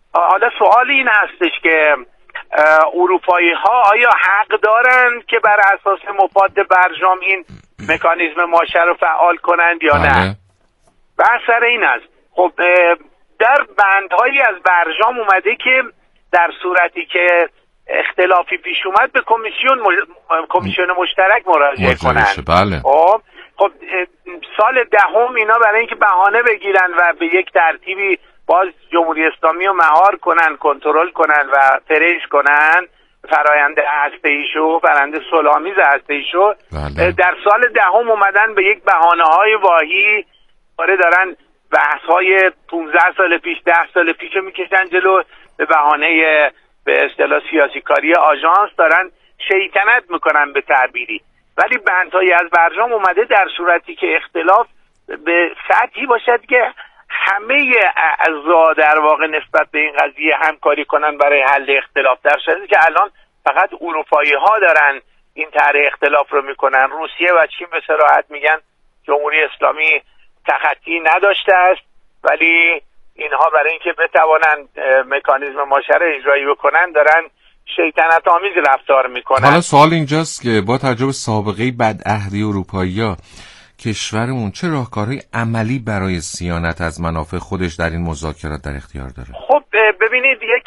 حالا سوال این هستش که اروپایی ها آیا حق دارند که بر اساس مفاد برجام این مکانیزم ماشه رو فعال کنند یا نه؟ بحث سر این است. خب در بندهایی از برجام اومده که در صورتی که اختلافی پیش اومد به کمیسیون مشترک مراجعه کنند. بله. خب سال دهم اینا برای اینکه بهانه بگیرن و به یک ترتیبی باز جمهوری اسلامی رو مهار کنن، کنترل کنن و فرش کنن فرآیند هسته‌ایشو، فرآیند صلح‌آمیز هسته‌ایشو. بله. در سال دهم اومدن به یک بهانه‌های واهی دارن بحث‌های 15 سال پیش 10 سال پیش میکشن جلو، به بهانه به اصطلاح سیاسی کاری آژانس دارن شیطنت میکنن به تعبیری. ولی بندهایی از برجام اومده در صورتی که اختلاف به سطحی باشد که همه اعضا در واقع نسبت به این قضیه همکاری کنن برای حل اختلاف، در صورتی که الان فقط اروپایی ها دارن این طرح اختلاف رو میکنن. روسیه و چین به صراحت میگن جمهوری اسلامی تخطی نداشته است، ولی اینها برای اینکه بتوانند مکانیزم ماشه رو اجرایی بکنن دارن شیطنت آمیز رفتار میکنن. حالا سوال اینجاست که با توجه به سابقه بدعهدی اروپایی‌ها کشورمون چه راهکارهای عملی برای صیانت از منافع خودش در این مذاکرات در اختیار داره؟ خب ببینید، یک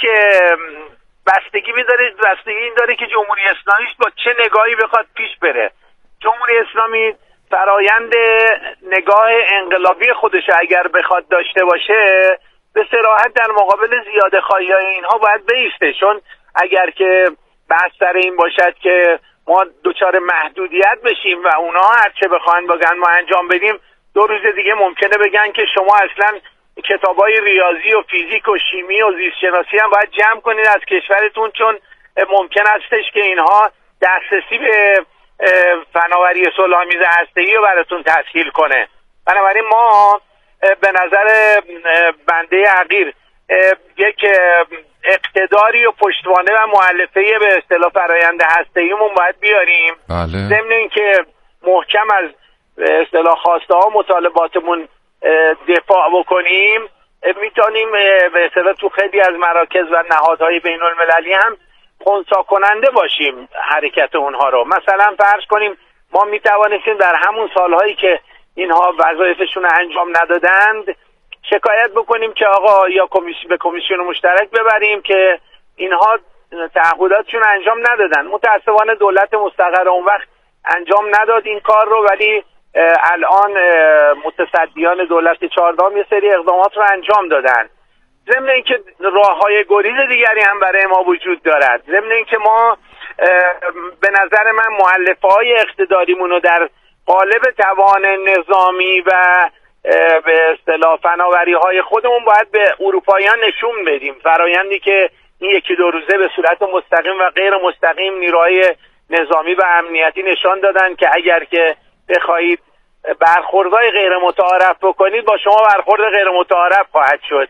بستگی این داره که جمهوری اسلامی با چه نگاهی بخواد پیش بره. جمهوری اسلامی فرایند نگاه انقلابی خودش اگر بخواد داشته باشه به صراحت در مقابل زیاده خواهی‌های اینها باید بایسته، چون اگر که بحث سر این باشد که ما دچار محدودیت بشیم و اونا هر چه بخواین بگن ما انجام بدیم، 2 روز دیگه ممکنه بگن که شما اصلا کتابای ریاضی و فیزیک و شیمی و زیست شناسی هم باید جمع کنید از کشورتون، چون ممکن استش که اینها دسترسی به فناوری صلح‌آمیز هسته‌ای رو براتون تسهیل کنه. بنابراین ما به نظر بنده حقیر یک اقتداری و پشتوانه و مؤلفه به اصطلاح فرآیند هسته‌ایمون باید بیاریم. بله. ضمن اینکه محکم از به اصطلاح خواسته ها مطالباتمون دفاع بکنیم، میتونیم به اصطلاح تو خیلی از مراکز و نهادهای بین المللی هم خنثی کننده باشیم حرکت اونها رو. مثلا فرض کنیم ما میتوانستیم در همون سالهایی که اینها وظایفشون انجام ندادند شکایت بکنیم که آقا یا به کمیسیون مشترک ببریم که اینها تعهداتشون انجام ندادن. متاسفانه دولت مستقر اون وقت انجام نداد این کار رو، ولی الان متصدیان دولت 14 یه سری اقدامات رو انجام دادن. ضمن اینکه راه‌های گریز دیگری هم برای ما وجود دارد. ضمن اینکه ما به نظر من مؤلفه‌های اقتداریمون رو در قالب توان نظامی و به اصطلاح فناوری‌های خودمون باید به اروپاییان نشون بدیم. فرایندی که این 1-2 روزه به صورت مستقیم و غیر مستقیم نیروهای نظامی و امنیتی نشان دادن که اگر که بخواهید برخوردهای غیر متعارف بکنید با شما برخورد غیر متعارف خواهد شد.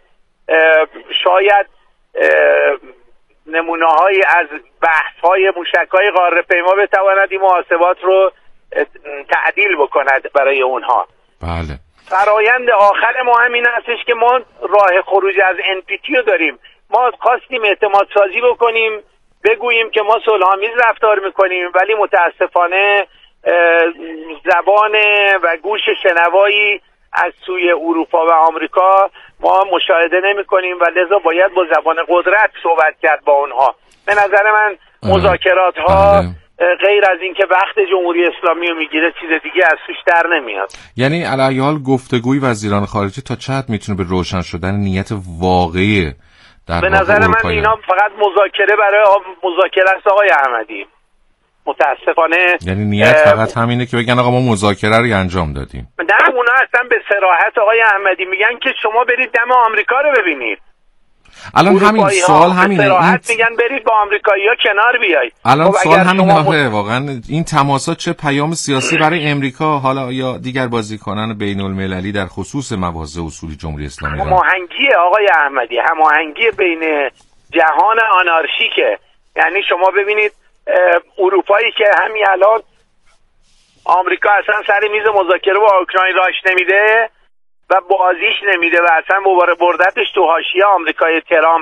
شاید نمونه‌هایی از بحث‌های موشک‌های قاره پیما بتواند این محاسبات رو تعدیل بکند برای اونها. بله. فرایند آخر ما همین هستش که ما راه خروج از NPT رو داریم. ما خواستیم اعتماد سازی بکنیم، بگوییم که ما صلح‌آمیز رفتار میکنیم، ولی متاسفانه زبان و گوش شنوایی از سوی اروپا و آمریکا ما مشاهده نمی کنیم و لذا باید با زبان قدرت صحبت کرد با اونها. به نظر من مذاکرات ها غیر از این که وقت جمهوری اسلامی رو میگیره چیز دیگه از توش در نمیاد. یعنی علی ای حال گفتگوی وزیران خارجه تا چه حد میتونه به روشن شدن نیت واقعی در به نظر من اینا فقط مذاکره برای مذاکره است آقای احمدی. متاسفانه یعنی نیت فقط همینه که بگن آقا ما مذاکره رو انجام دادیم. نه، اونا اصلا به صراحت آقای احمدی میگن که شما برید دم آمریکا رو ببینید. الان همین سوال همینه، میگن برید با آمریکایی‌ها کنار بیایید. الان سوال همینه واقعا این تماسات چه پیام سیاسی برای امریکا حالا یا دیگر بازیکنان بین‌المللی در خصوص مواضع اصولی جمهوری اسلامی داره؟ هماهنگی آقای احمدی، هماهنگی بین جهان آنارشیکه. یعنی شما ببینید اروپایی که همین الان آمریکا اصلا سر میز مذاکره با اوکراین راش نمیده و بازیش نمیده و اصلا بردتش تو حاشیه آمریکای ترامپ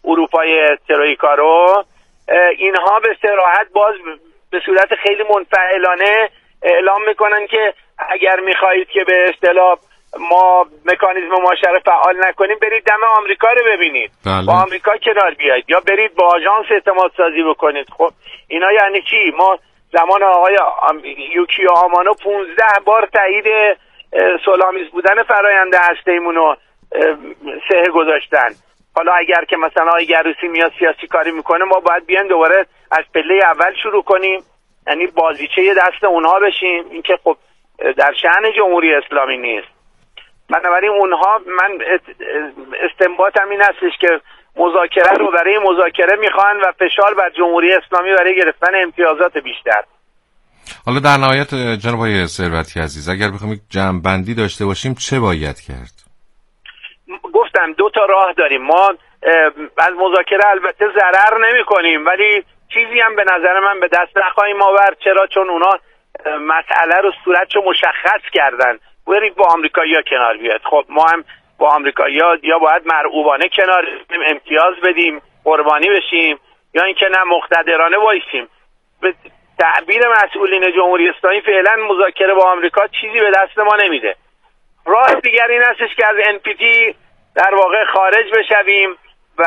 اروپای ترویکا رو، اینها به صراحت باز به صورت خیلی منفعلانه اعلام میکنن که اگر میخواهید که به اصطلاح ما مکانیزم مشارکت فعال نکنیم، برید دم آمریکا رو ببینید. بله. با آمریکا کنار بیایید یا برید با آژانس اعتماد سازی بکنید. خب اینا یعنی چی؟ ما زمان آقای یوکیو آمانو 15 بار تایید صلح‌آمیز بودن فرآیند هسته‌ایمون رو صحه گذاشتن. حالا اگر که مثلا آقای گروسی میاد سیاسی کاری میکنه، ما باید بیان دوباره از پله اول شروع کنیم، یعنی بازیچه دست اونها بشیم. این که خب در شأن جمهوری اسلامی نیست. بنابراین اونها، من استنباطم این هستش که مذاکره رو برای مذاکره میخوان و فشار بر جمهوری اسلامی برای گرفتن امتیازات بیشتر. حالا در نهایت جناب آقای ثروتی عزیز، اگر بخوایم جمع‌بندی داشته باشیم چه باید کرد؟ گفتم 2 تا راه داریم. ما از مذاکره البته ضرر نمی کنیم، ولی چیزی هم به نظر من به دست نخواهیم آورد. چرا؟ چون اونا مسئله رو صورتشو مشخص کردن. برید با آمریکایی‌ها کنار بیاد. خب ما هم با آمریکایی‌ها یا باید مرعوبانه کنار امتیاز بدیم، قربانی بشیم، یا اینکه نه مقتدرانه وایسیم. به تعبیر مسئولین جمهوری اسلامی فعلا مذاکره با آمریکا چیزی به دست ما نمیده. راه دیگر این هستش که از NPT در واقع خارج بشویم و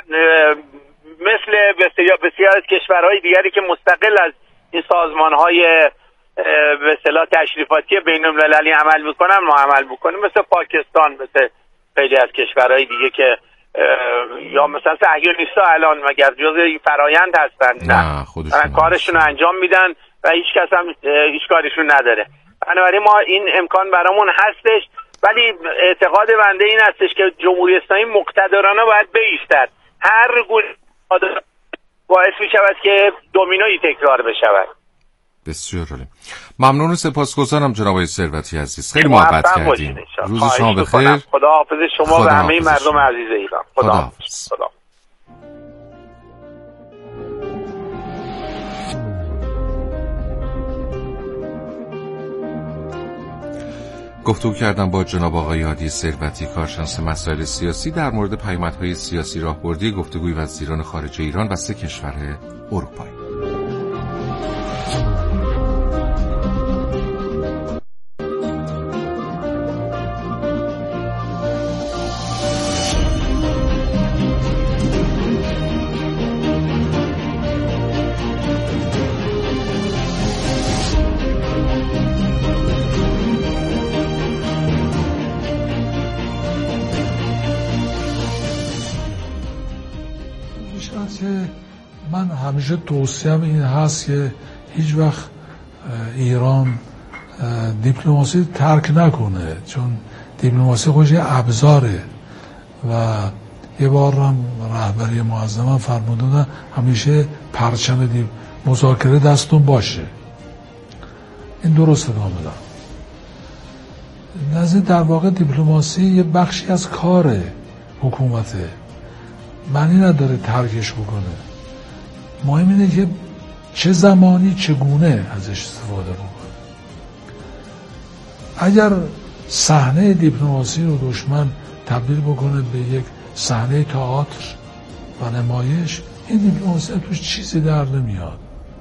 مثل بسیار از کشورهای دیگری که مستقل از این سازمان‌های به اصطلاح تشریفاتی بین‌المللی عمل میکنن ما عمل بکنیم، مثل پاکستان، مثل خیلی از کشورهای دیگه که یا مثلا صهیونیست‌ها الان مگر جزء این فرایند هستن؟ نه، کارشون رو انجام میدن و هیچ کس هم هیچ کارشون نداره. بنابراین ما این امکان برامون هستش، ولی اعتقاد بنده این هستش که جمهوری اسلامی مقتدرانه باید بایستد. هر گونه باعث میشود که دومینویی تکرار بشود. بسیار عالی. ممنون و سپاسگزارم جناب آقای ثروتی عزیز، خیلی محبت کردین. روز شما بخیر. خداحافظ شما و همه مردم عزیز ایران. خداحافظ. گفتگو کردم با جناب آقای هادی ثروتی، کارشناس مسائل سیاسی، در مورد پیامدهای سیاسی راهبردی گفتگوی وزیران خارجه ایران و 3 کشور اروپایی. من همیشه توصیه‌ام این هست که هیچ وقت ایران دیپلماسی ترک نکنه، چون دیپلماسی خودش یه ابزاره و یه بار هم رهبری معظم فرمودن همیشه پرچم مذاکره دستون باشه. این درسته کاملا. نزدیک در واقع دیپلماسی یه بخشی از کار حکومته، معنی نداره ترکش بکنه. مهم اینه که چه زمانی چگونه ازش استفاده بکنه. اگر صحنه دیپلماسی رو دشمن تبدیل بکنه به یک صحنه تئاتر و نمایش، این دیپلماسی توش چیزی در نمیاد.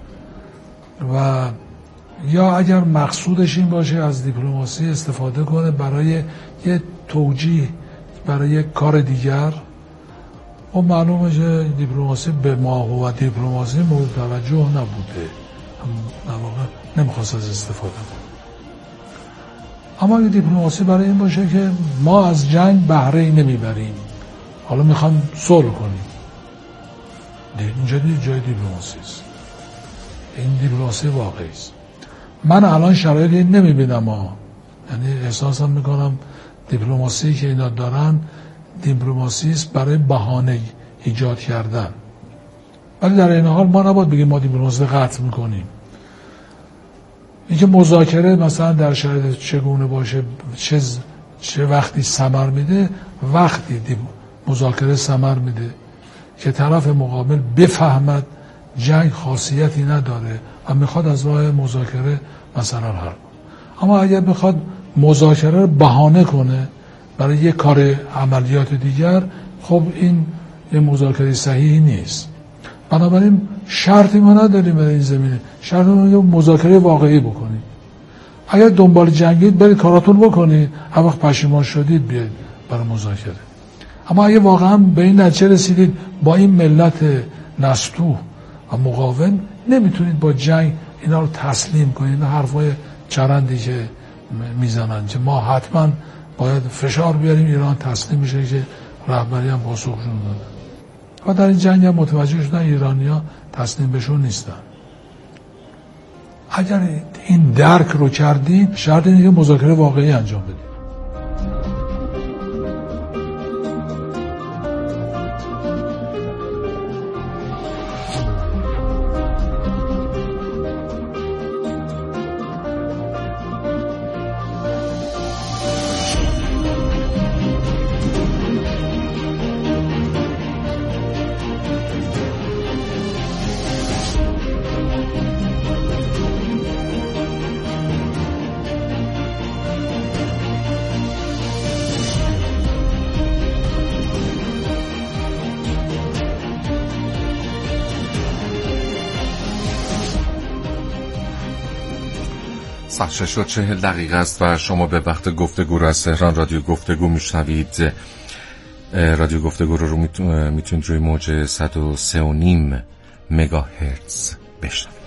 و یا اگر مقصودش این باشه از دیپلماسی استفاده کنه برای یه توجیه برای یک کار دیگر، و معلومه که دیپلماسی به ما و دیپلماسی مورد توجه نبوده، در واقع نمیخواست از استفاده کنه. اما اگه دیپلماسی برای این باشه که ما از جنگ بهره نمیبریم، حالا میخوام صلح کنیم، اینجا جای دیپلماسی است. این دیپلماسی واقعی است. من الان شرایطی نمیبینم، یعنی احساسم میکنم دیپلماسی که اینا دارن دیپلماسی است برای بهانه ایجاد کردن. ولی در این حال ما نباید بگیم ما دیپلماسی قطع میکنیم. اینکه مذاکره مثلا در شرایط چگونه باشه، چه وقتی ثمر میده، وقتی مذاکره ثمر میده که طرف مقابل بفهمد جنگ خاصیتی نداره و میخواد از راه مذاکره مثلا حل کنه. اما اگر بخواد مذاکره رو بهانه کنه برای یک کار عملیات دیگر، خب این یه مذاکره صحیحی نیست. بنابراین شرطی ما نداریم در این زمینه، شرط ما یه مذاکره واقعی بکنید. اگر دنبال جنگید برید کاراتون بکنید، هر وقت پشیمان شدید بیاید برای مذاکره. اما اگه واقعا به این نتیجه رسیدید با این ملت نستوه و مقاوم نمیتونید با جنگ اینا رو تسلیم کنید، این حرفای چرندی که میزنن که ما حتما باید فشار بیاریم ایران تسلیم بشه که رهبری هم پاسخشون داده و در این جنگ هم متوجه شدن ایرانی‌ها تسلیم بشون نیستن. اگر این درک رو کردید شرط اینه که مذاکره واقعی انجام بدید. ساعت 6:40 است و شما به وقت گفتگو رو از تهران رادیو گفتگو میشنوید. رادیو گفتگو رو میتونید روی موج 103.5 مگاهرتز بشنوید.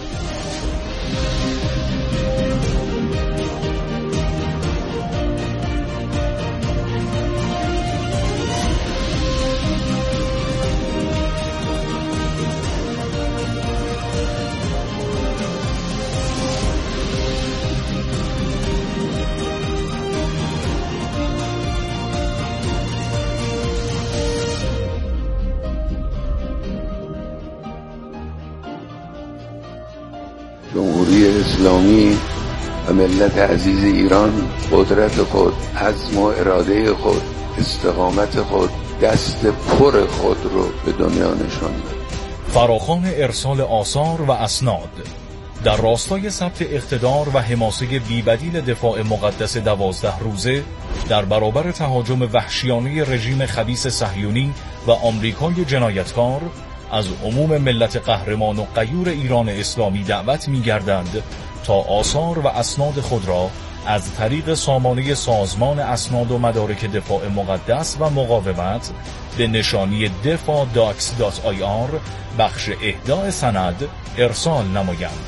جمهوری اسلامی و ملت عزیز ایران قدرت خود، عزم و اراده خود، استقامت خود، دست پر خود رو به دنیا نشان داد. فراخوان ارسال آثار و اسناد در راستای ثبت اقتدار و حماسه بی‌بدیل دفاع مقدس 12 روزه در برابر تهاجم وحشیانه رژیم خبیث صهیونی و آمریکای جنایتکار از عموم ملت قهرمان و غیور ایران اسلامی دعوت می‌گردند تا آثار و اسناد خود را از طریق سامانه سازمان اسناد و مدارک دفاع مقدس و مقاومت به نشانی defa.docs.ir بخش اهداء سند ارسال نمایند.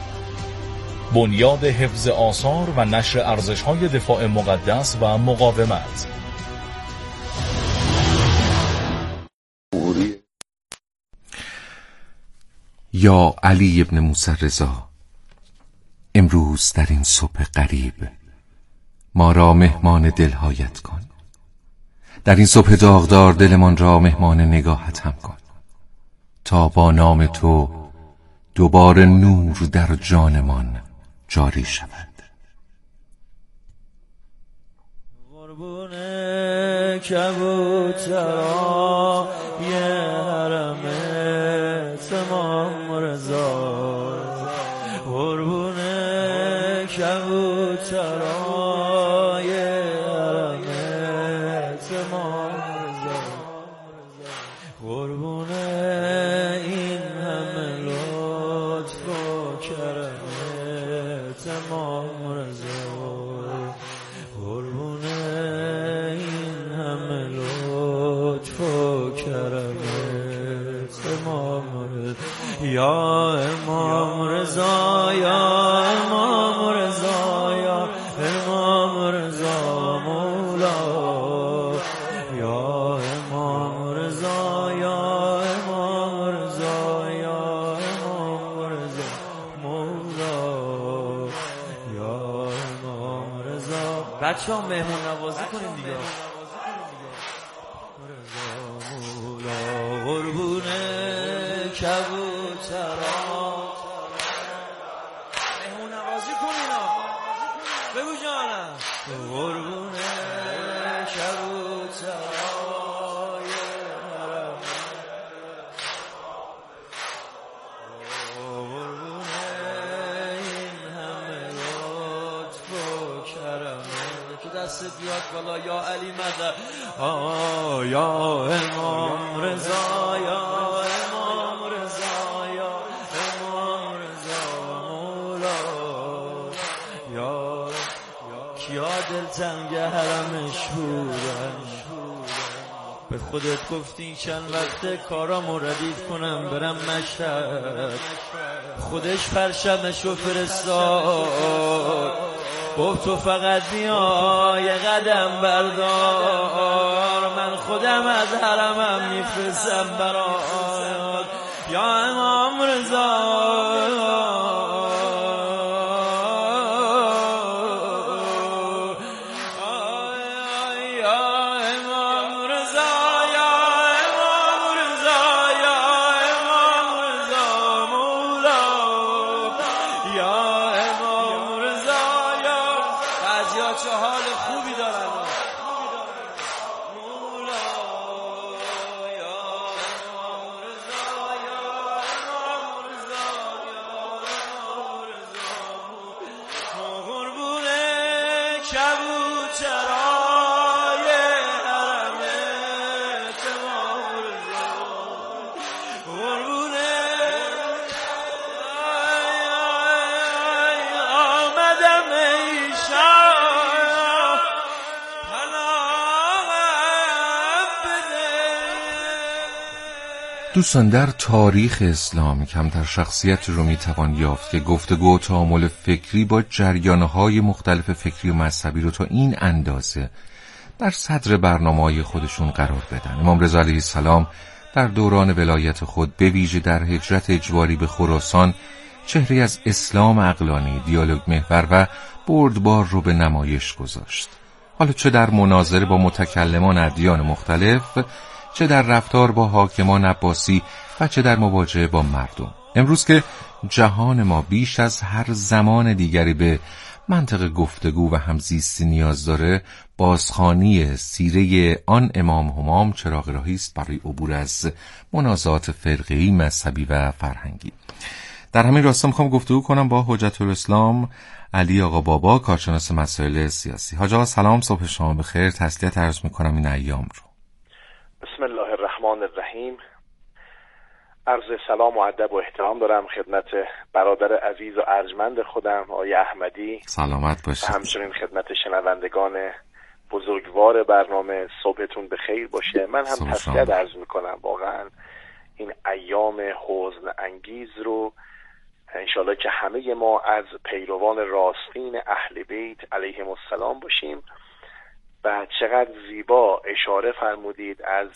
بنیاد حفظ آثار و نشر ارزش‌های دفاع مقدس و مقاومت. یا علی ابن موسی رضا، امروز در این صبح غریب ما را مهمان دلهایت کن. در این صبح داغدار دلمان را مهمان نگاهت هم کن تا با نام تو دوباره نور در جانمان جاری شود. قربون کبوترا یه حرم تمام رضا، قربون کبوترا یه حرم تمام رضا، قربون این همه لطف و کرم تمام رضا، قربون این همه لطف و کرم تمام رضا. یا امام رضا، یا امام رضا، یا امام رضا مولا، یا امام رضا، یا امام رضا، یا امام رضا مولا، یا امام رضا. بچه ها مهمون نوازی کنیم دیگه. رضا مولا، قربون کبوترا مهمون نوازی کنیم. بگو جانم. قربون کبوترا قربون این همه لطف و کرمه که دست بیاد بالا. یا علی مدد، یا امام خودت گفتی چند وقت کارامو ردیف کنم برم مشهد. خودش پرچمشو فرستاد گفت تو فقط بیا یه قدم بردار، من خودم از حرمم میفرستم برات یا امام رضا. چه حال خوبی دارن دوستان، در تاریخ اسلام کمتر شخصیت رو میتوان یافت که گفتگو و تعامل فکری با جریانهای مختلف فکری و مذهبی رو تا این اندازه در صدر برنامه‌های خودشون قرار بدن. امام رضا علیه السلام در دوران ولایت خود به ویژه در هجرت اجباری به خراسان چهره از اسلام عقلانی، دیالوگ محور و بردبار رو به نمایش گذاشت. حالا چه در مناظره با متکلمان ادیان مختلف، چه در رفتار با حاکمان عباسی و چه در مواجهه با مردم. امروز که جهان ما بیش از هر زمان دیگری به منطق گفتگو و همزیستی نیاز داره، بازخوانی سیره آن امام همام چراغ راهی است برای عبور از منازعات فرقه‌ای، مذهبی و فرهنگی. در همین راستا میخوام گفتگو کنم با حجت الاسلام علی آقا بابا، کارشناس مسائل سیاسی. حاج آقا سلام، صبح شما بخیر. تسلیت عرض میکنم این ایام رو. بسم الله الرحمن الرحیم. عرض سلام و ادب و احترام دارم خدمت برادر عزیز و ارجمند خودم آقای احمدی. سلامت باشید. همچنین خدمت شنوندگان بزرگوار برنامه، صبحتون بخیر باشه. من هم تسلیت عرض میکنم. واقعا این ایام حزن انگیز رو انشالله که همه ما از پیروان راستین اهل بیت علیهم السلام باشیم. و چقدر زیبا اشاره فرمودید از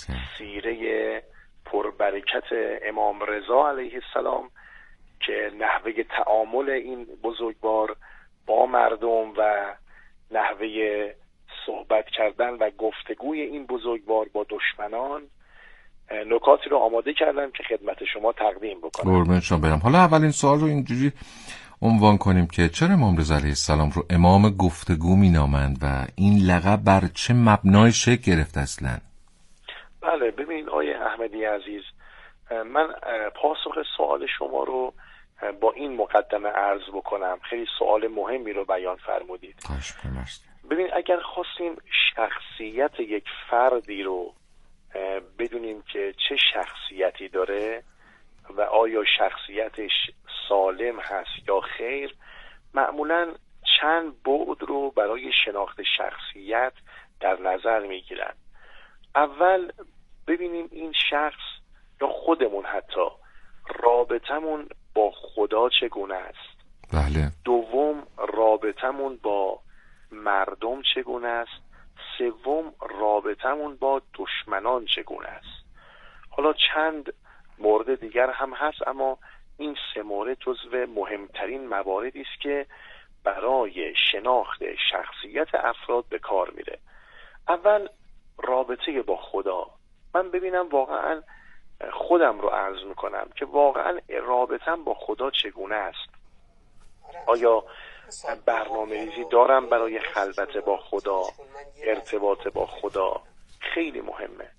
سیره پربرکت امام رضا علیه السلام که نحوه تعامل این بزرگوار با مردم و نحوه صحبت کردن و گفتگوی این بزرگوار با دشمنان، نکاتی رو آماده کردم که خدمت شما تقدیم بکنم. قربان شما برم. حالا اولین سوال رو اینجوری عنوان کنیم که چرا امام رضا علیه السلام رو امام گفتگو مینامند و این لقب بر چه مبنای شکل گرفت اصلا؟ بله، ببین آیه احمدی عزیز، من پاسخ سوال شما رو با این مقدمه عرض بکنم. خیلی سوال مهمی رو بیان فرمودید. ببین اگر خواستیم شخصیت یک فردی رو بدونیم که چه شخصیتی داره و آیا شخصیتش سالم هست یا خیر، معمولاً چند بعد رو برای شناخت شخصیت در نظر میگیرن. اول ببینیم این شخص یا خودمون حتی رابطمون با خدا چگونه است. بله. دوم رابطمون با مردم چگونه است. سوم رابطمون با دشمنان چگونه است. حالا چند مورد دیگر هم هست، اما این سه مورد جزو مهمترین مواردی است که برای شناخت شخصیت افراد به کار میره. اول رابطه با خدا. من ببینم واقعا خودم رو عرض میکنم که واقعا رابطم با خدا چگونه است. آیا برنامه ریزی دارم برای خلوت با خدا، ارتباط با خدا؟ خیلی مهمه.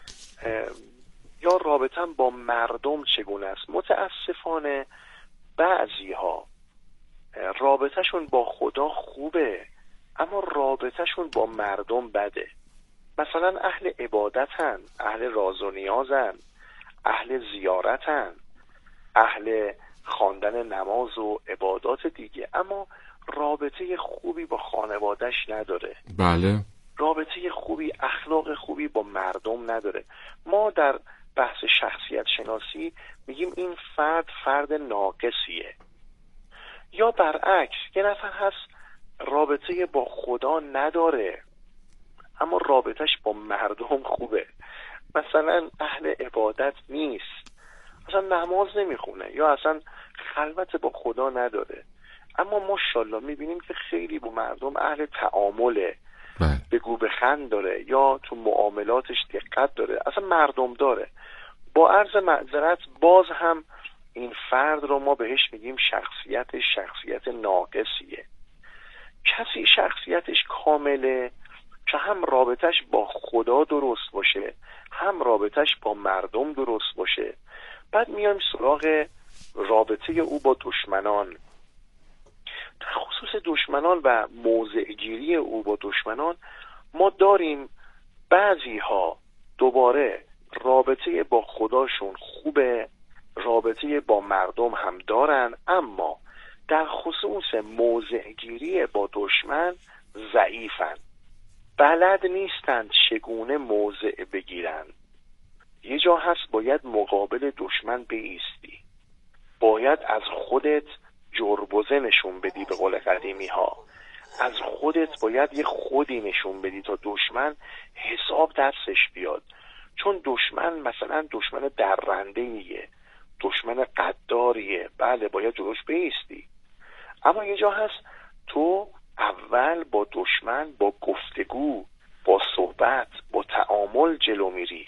یا رابطم با مردم چگونه است؟ متاسفانه بعضی ها رابطهشون با خدا خوبه اما رابطهشون با مردم بده. مثلا اهل عبادتن، اهل راز و نیازن، اهل زیارتن، اهل خواندن نماز و عبادات دیگه، اما رابطه خوبی با خانوادهش نداره. بله. رابطه خوبی، اخلاق خوبی با مردم نداره. ما در بحث شخصیت شناسی میگیم این فرد ناقصیه. یا برعکس، یه نفر هست رابطه با خدا نداره اما رابطش با مردم خوبه، مثلا اهل عبادت نیست، اصلا نماز نمیخونه یا اصلا خلوت با خدا نداره، اما ماشاءالله میبینیم که خیلی با مردم اهل تعامله، بگو بخند داره یا تو معاملاتش دقت داره، اصلا مردم داره. با عرض معذرت باز هم این فرد رو ما بهش میگیم شخصیت ناقصیه. کسی شخصیتش کامله که هم رابطش با خدا درست باشه هم رابطش با مردم درست باشه. بعد میایم سراغ رابطه او با دشمنان. در خصوص دشمنان و موضع‌گیری او با دشمنان ما داریم بعضی ها دوباره رابطه با خداشون خوبه، رابطه با مردم هم دارن، اما در خصوص موضع‌گیری با دشمن ضعیفن، بلد نیستند چگونه موضع بگیرن. یه جا هست باید مقابل دشمن بایستی، باید از خودت جربوزه نشون بدی، به قول قدیمی ها از خودت باید یه خودی نشون بدی تا دشمن حساب دستش بیاد. چون دشمن مثلا دشمن درنده‌ایه، دشمن قداریه، بله باید جلوش بایستی، اما یه جا هست تو اول با دشمن با گفتگو، با صحبت، با تعامل جلو میری.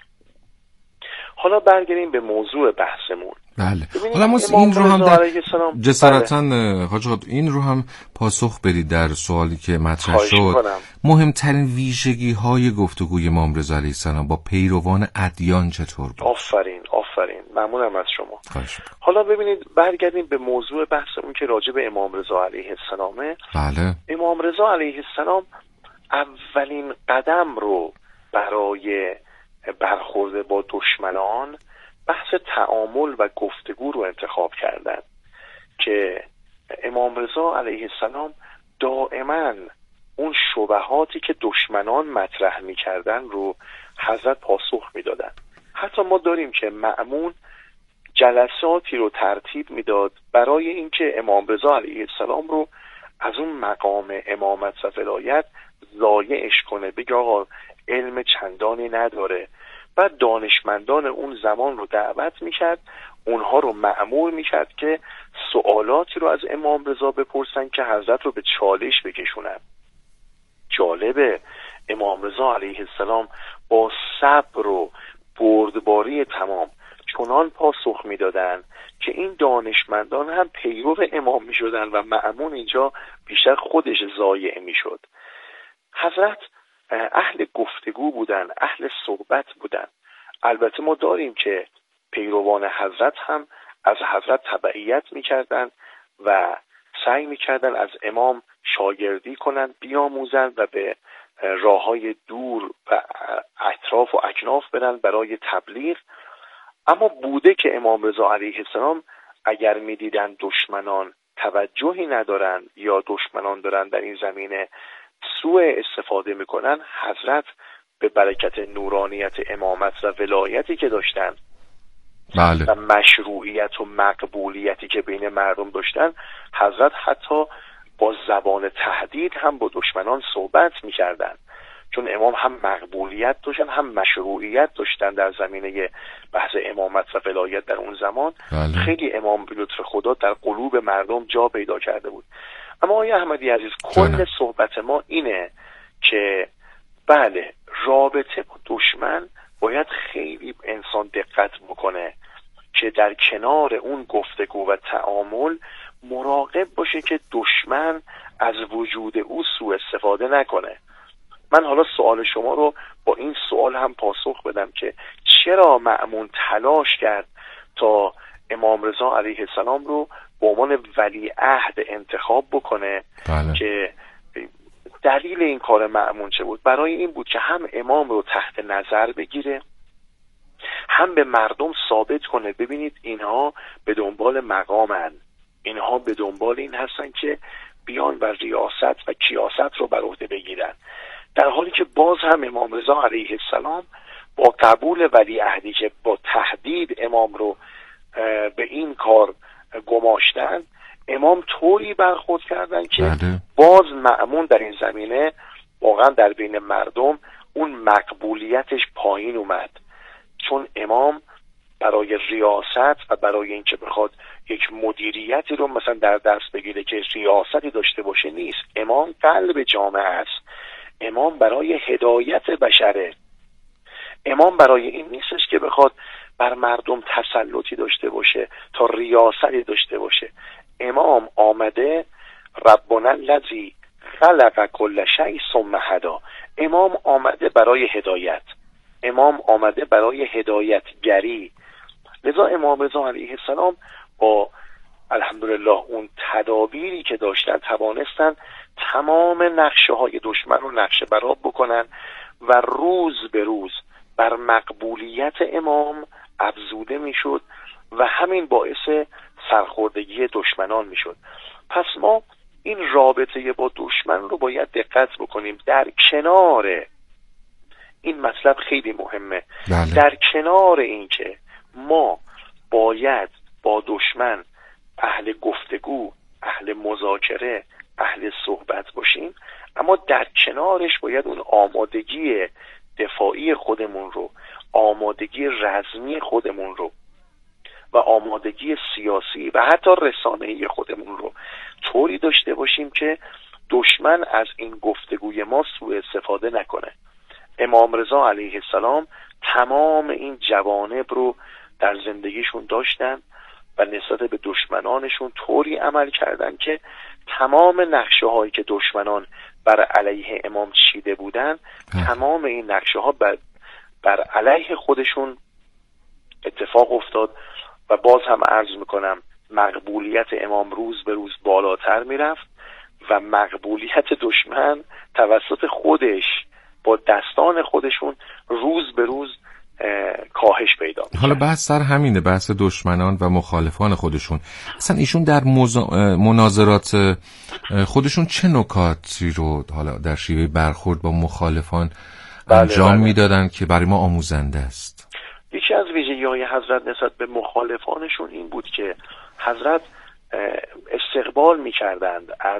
حالا برگردیم به موضوع بحثمون. بله. حالا ما این رو هم در جسارتاً حاج آقا این رو هم پاسخ بدید در سوالی که مطرح شد. مهمترین ویژگی های گفتگوی امام رضا علیه السلام با پیروان ادیان چطور بود؟ آفرین ممنونم از شما. حالا ببینید برگردیم به موضوع بحثمون که راجع به امام رضا علیه السلامه. بله. امام رضا علیه السلام اولین قدم رو برای برخورد با دشمنان بحث تعامل و گفتگو رو انتخاب کردن که امام رضا علیه السلام دائما اون شبهاتی که دشمنان مطرح می‌کردن رو حضرت پاسخ می‌دادن. حتی ما داریم که مأمون جلساتی رو ترتیب میداد برای اینکه امام رضا علیه السلام رو از اون مقام امامت و ولایت ضایعش کنه، بگه آقا علم چندانی نداره. بعد دانشمندان اون زمان رو دعوت میکرد، اونها رو مأمور میکرد که سوالاتی رو از امام رضا بپرسن که حضرت رو به چالش بکشونن. جالبه امام رضا علیه السلام با صبر و بردباری تمام چنان پاسخ میدادن که این دانشمندان هم پیرو امام میشدن و مأمون اینجا بیشتر خودش ضایع میشد. حضرت اهل گفتگو بودن، اهل صحبت بودن. البته ما داریم که پیروان حضرت هم از حضرت تبعیت میکردن و سعی میکردن از امام شاگردی کنن، بیاموزن و به راههای دور و اطراف و اکناف برن برای تبلیغ. اما بوده که امام رضا علیه السلام اگر میدیدن دشمنان توجهی ندارن یا دشمنان دارن در این زمینه سوء استفاده میکنن، حضرت به برکت نورانیت امامت و ولایتی که داشتن بله. و مشروعیت و مقبولیتی که بین مردم داشتن، حضرت حتی با زبان تهدید هم با دشمنان صحبت میکردن، چون امام هم مقبولیت داشتن هم مشروعیت داشتن در زمینه بحث امامت و ولایت در اون زمان. بله. خیلی امام به لطف خدا در قلوب مردم جا پیدا کرده بود. اما آقای احمدی عزیز کل صحبت ما اینه که بله رابطه با دشمن باید خیلی انسان دقت بکنه که در کنار اون گفتگو و تعامل مراقب باشه که دشمن از وجود او سوء استفاده نکنه. من حالا سوال شما رو با این سوال هم پاسخ بدم که چرا مأمون تلاش کرد تا امام رضا علیه السلام رو به عنوان ولیعهد انتخاب بکنه. بله. که دلیل این کار مأمون چه بود؟ برای این بود که هم امام رو تحت نظر بگیره، هم به مردم ثابت کنه ببینید اینها به دنبال مقامن، اینها به دنبال این هستن که بیان و ریاست و کیاست رو بر عهده بگیرن. در حالی که باز هم امام رضا علیه السلام با قبول ولیعهدی که با تهدید امام رو به این کار گماشتن، امام طوری برخورد کردن که باز مأمون در این زمینه واقعا در بین مردم اون مقبولیتش پایین اومد، چون امام برای ریاست و برای اینکه بخواد یک مدیریتی رو مثلا در دست بگیره که ریاستی داشته باشه نیست. امام قلب جامعه است، امام برای هدایت بشره، امام برای این نیستش که بخواد بر مردم تسلطی داشته باشه تا ریاستی داشته باشه. امام آمده ربنا الذی خلق کل شیء ثم هدی، امام آمده برای هدایت، امام آمده برای هدایتگری. لذا امام رضا علیه السلام با الحمدلله اون تدابیری که داشتن توانستن تمام نقشه های دشمن رو نقشه براب بکنن و روز به روز بر مقبولیت امام افزوده میشد و همین باعث سرخوردگی دشمنان میشد. پس ما این رابطه با دشمن رو باید دقت بکنیم. در کنار این مطلب خیلی مهمه، در کنار این که ما باید با دشمن اهل گفتگو، اهل مذاکره، اهل صحبت باشیم، اما در کنارش باید اون آمادگی دفاعی خودمون رو، آمادگی رزمی خودمون رو و آمادگی سیاسی و حتی رسانه‌ای خودمون رو طوری داشته باشیم که دشمن از این گفتگوی ما سوء استفاده نکنه. امام رضا علیه السلام تمام این جوانب رو در زندگیشون داشتن و نسبت به دشمنانشون طوری عمل کردن که تمام نقشه هایی که دشمنان بر علیه امام چیده بودن، تمام این نقشه ها بر علیه خودشون اتفاق افتاد و باز هم عرض میکنم مقبولیت امام روز به روز بالاتر میرفت و مقبولیت دشمن توسط خودش با دستان خودشون روز به روز کاهش پیدا می‌کنه. حالا بحث سر همینه، بحث دشمنان و مخالفان خودشون. اصلا ایشون در مناظرات خودشون چه نکاتی رو حالا در شیوه برخورد با مخالفان انجام میدادن که برای ما آموزنده است؟ یکی از ویژگی‌های حضرت نسبت به مخالفانشون این بود که حضرت استقبال می‌کردند از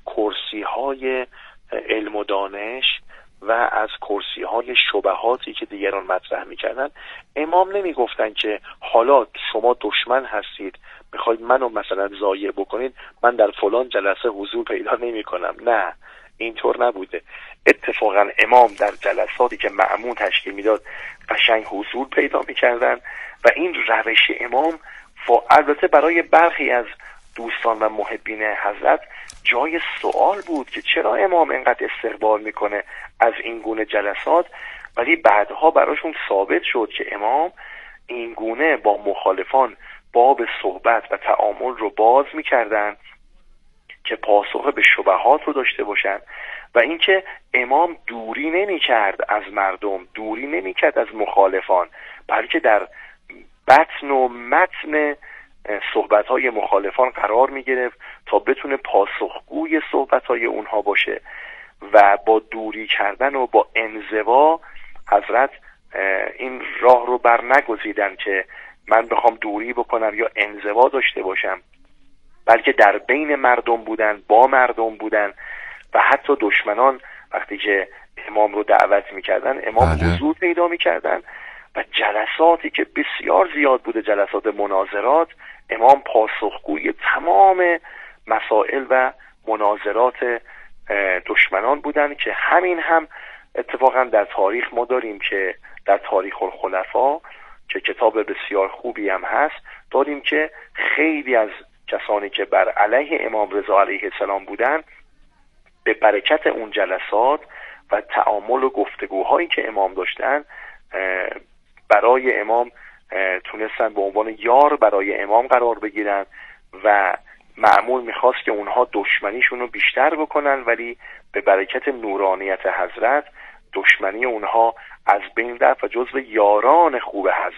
کرسی‌های علم و دانش و از کرسی‌های شبهاتی که دیگران مطرح می‌کردن. امام نمی‌گفتن که حالا شما دشمن هستید می‌خواید منو مثلا ضایع بکنید، من در فلان جلسه حضور پیدا نمی‌کنم. نه، اینطور نبوده. اتفاقا امام در جلساتی که مأمون تشکیل میداد قشنگ حضور پیدا می‌کردن و این روش امام البته برای برخی از دوستان و محبین حضرت جای سوال بود که چرا امام اینقدر استقبال میکنه از این گونه جلسات، ولی بعدها براشون ثابت شد که امام این گونه با مخالفان باب صحبت و تعامل رو باز میکردن که پاسخ به شبهات رو داشته باشن و اینکه امام دوری نمیکرد از مردم، دوری نمیکرد از مخالفان، بلکه در بطن و متن صحبت‌های مخالفان قرار می‌گرفت تا بتونه پاسخگوی صحبت‌های اونها باشه و با دوری کردن و با انزوا حضرت این راه رو بر نگزیدن که من بخوام دوری بکنم یا انزوا داشته باشم، بلکه در بین مردم بودن، با مردم بودن و حتی دشمنان وقتی که امام رو دعوت می‌کردن امام حضور پیدا می‌کردن و جلساتی که بسیار زیاد بوده، جلسات مناظرات، امام پاسخگوی تمام مسائل و مناظرات دشمنان بودن که همین هم اتفاقا در تاریخ ما داریم که در تاریخ الخلفا که کتاب بسیار خوبی هم هست داریم که خیلی از کسانی که بر علیه امام رضا علیه السلام بودن به برکت اون جلسات و تعامل و گفتگوهایی که امام داشتن برای امام تونستن به عنوان یار برای امام قرار بگیرن و مأمون میخواست که اونها دشمنیشون رو بیشتر بکنن، ولی به برکت نورانیت حضرت دشمنی اونها از بین رفت و جزو یاران خوب حضرت